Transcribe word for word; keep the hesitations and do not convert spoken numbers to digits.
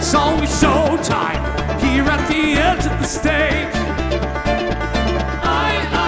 It's always showtime here at the edge of the stage.